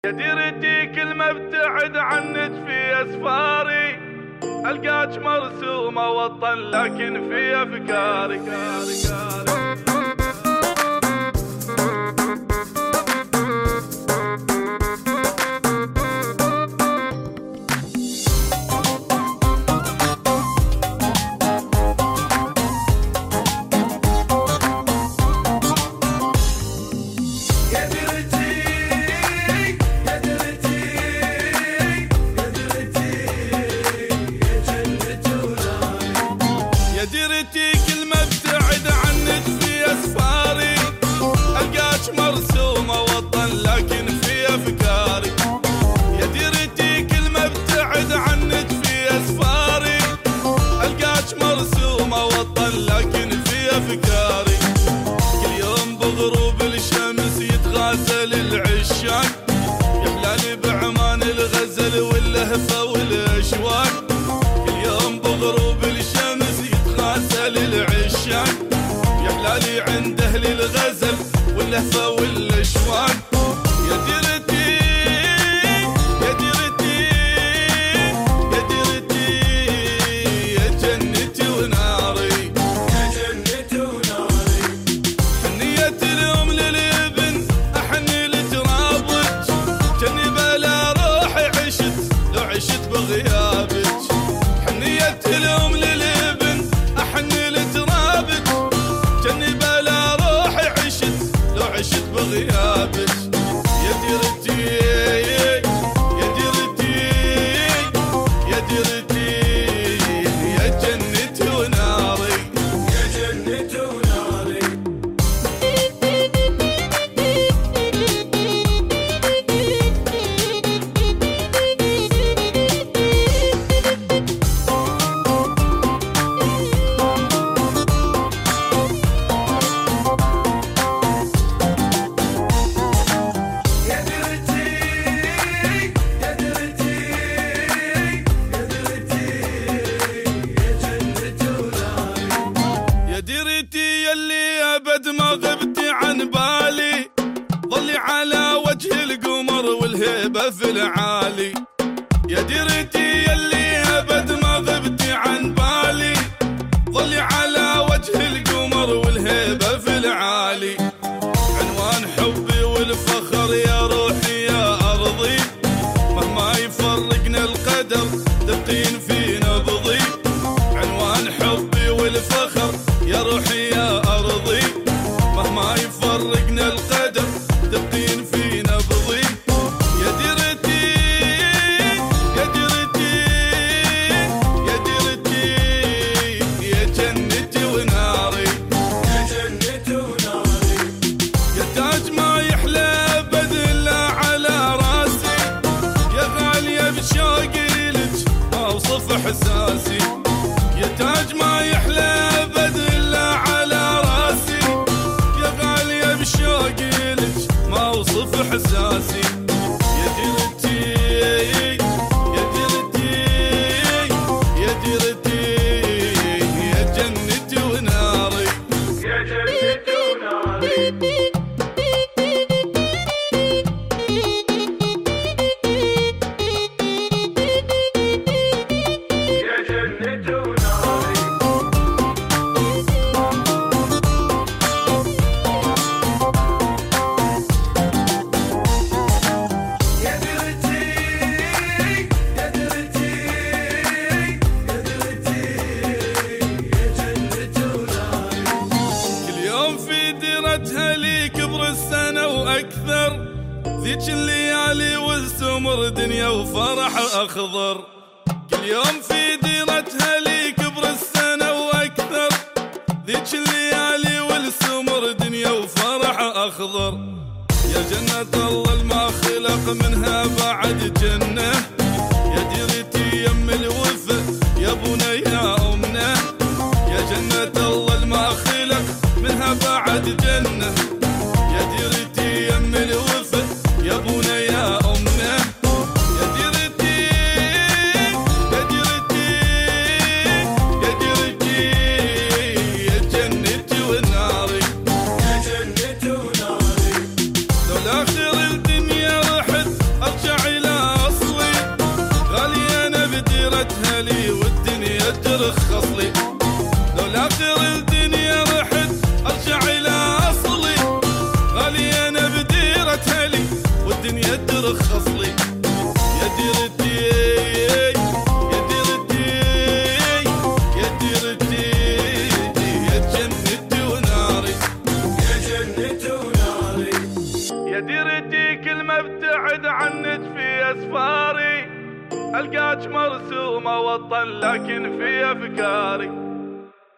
يا ديرتي كل ما ابتعد عنك في اسفاري القاك مرسومه وطن لكن في افكاري. يا ديرتي كل ما ابتعد عنك في اسفاري القاك مرسومه وطن لكن في افكاري. يا ديرتي كل ما ابتعد عنك في اسفاري القاك مرسومه وطن لكن في افكاري. كل يوم بغروب الشمس يتغازل العشاق يحلالي بعمان الغزل واللهفه والاشواق. كل يوم بغروب الشمس يتغازل العشاق يحلالي عند اهل الغزل واللهفه والاشواق. يا ديرتي يا ديرتي يا ديرتي يا جنتي وناري يا جنتي وناري. حنية اليوم للابن احن لترابك جني بلا روحي عشت لو عشت بغيابك. حنية اليوم للابن احن لترابك جني بلا روحي عشت لو عشت بغيابك. يا ديرتي يا ديرتي يا ديرتي يا جنتي وناري يا جنتي وناري. يا ديرتي يلي ابد ما غبتي عن بالي ظلي على وجه القمر والهيبه في العالي. يا ديرتي يلي ابد ما غبتي عن بالي ظلي على وجه القمر والهيبه في العالي. عنوان حبي والفخر يا روحي يا ارضي مهما يفرقنا القدر تبقين في نبضي. عنوان حبي والفخر يا روحي يا أرضي مهما يفرقنا القدر تبقين في نبضي. يا ديرتي يا ديرتي يا ديرتي يا جنتي وناري يا جنتي وناري. يا تاج ما يحلى أبد إلا على راسي يا غالية بشوقي لك ما أوصف إحساسي. يا تاج ما يحلى أبد إلا على راسي يا غالية بشوقي لك ما أوصف إحساسي. يا ديرتي يا ديرتي يا ديرتي يا جنتي وناري يا جنتي وناري. لي كبر السنة وأكثر ذيك الليالي والسمر دنيا وفرح أخضر. كل يوم في ديرتها لي كبر السنة وأكثر ذيك الليالي والسمر دنيا وفرح أخضر. يا جنة الله ما خلق منها بعد جنة يا ديرتي يم الوفا يا بنيا أمنا. يا جنة الله ما خلق منها بعد جنة يا ديرتي يم الوفا يا بنيا أمنا. يا ديرتي يا ديرتي يا ديرتي يا جنتي وناري يا جنتي وناري. لو الآخر الدنيا رحت يا ديرتي كل ما ابتعد عنك في اسفاري، القاك مرسومة وطن لكن في افكاري.